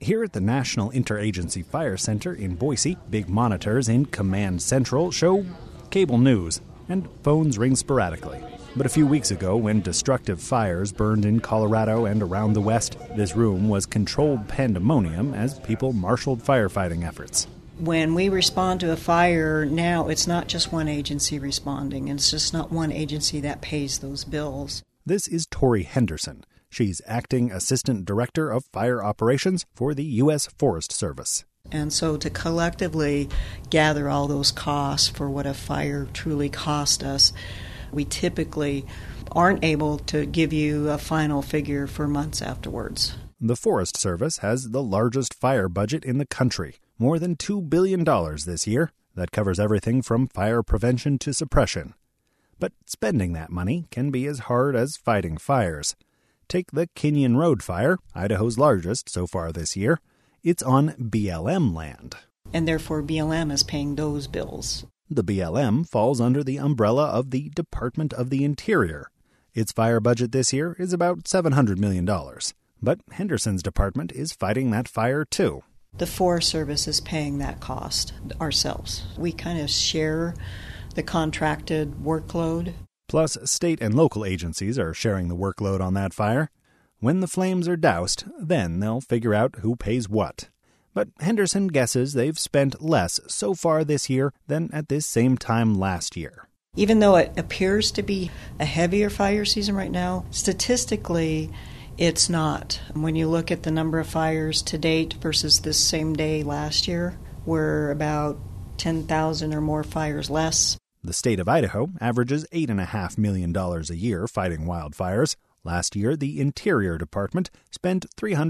Here at the National Interagency Fire Center in Boise, big monitors in Command Central show cable news, and phones ring sporadically. But a few weeks ago, when destructive fires burned in Colorado and around the West, this room was controlled pandemonium as people marshaled firefighting efforts. When we respond to a fire now, it's not just one agency responding, and it's just not one agency that pays those bills. This is Tori Henderson. She's Acting Assistant Director of Fire Operations for the U.S. Forest Service. And so to collectively gather all those costs for what a fire truly cost us, we typically aren't able to give you a final figure for months afterwards. The Forest Service has the largest fire budget in the country, more than $2 billion this year. That covers everything from fire prevention to suppression. But spending that money can be as hard as fighting fires. Take the Kenyon Road fire, Idaho's largest so far this year. It's on BLM land. And therefore BLM is paying those bills. The BLM falls under the umbrella of the Department of the Interior. Its fire budget this year is about $700 million. But Henderson's department is fighting that fire too. The Forest Service is paying that cost ourselves. We kind of share the contracted workload. Plus, state and local agencies are sharing the workload on that fire. When the flames are doused, then they'll figure out who pays what. But Henderson guesses they've spent less so far this year than at this same time last year. Even though it appears to be a heavier fire season right now, statistically, it's not. When you look at the number of fires to date versus this same day last year, we're about 10,000 or more fires less. The state of Idaho averages $8.5 million a year fighting wildfires. Last year, the Interior Department spent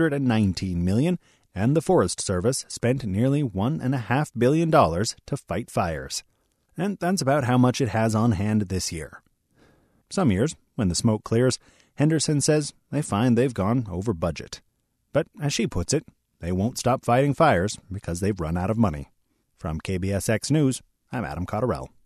$319 million, and the Forest Service spent nearly $1.5 billion to fight fires. And that's about how much it has on hand this year. Some years, when the smoke clears, Henderson says they find they've gone over budget. But as she puts it, they won't stop fighting fires because they've run out of money. From KBSX News, I'm Adam Cotterell.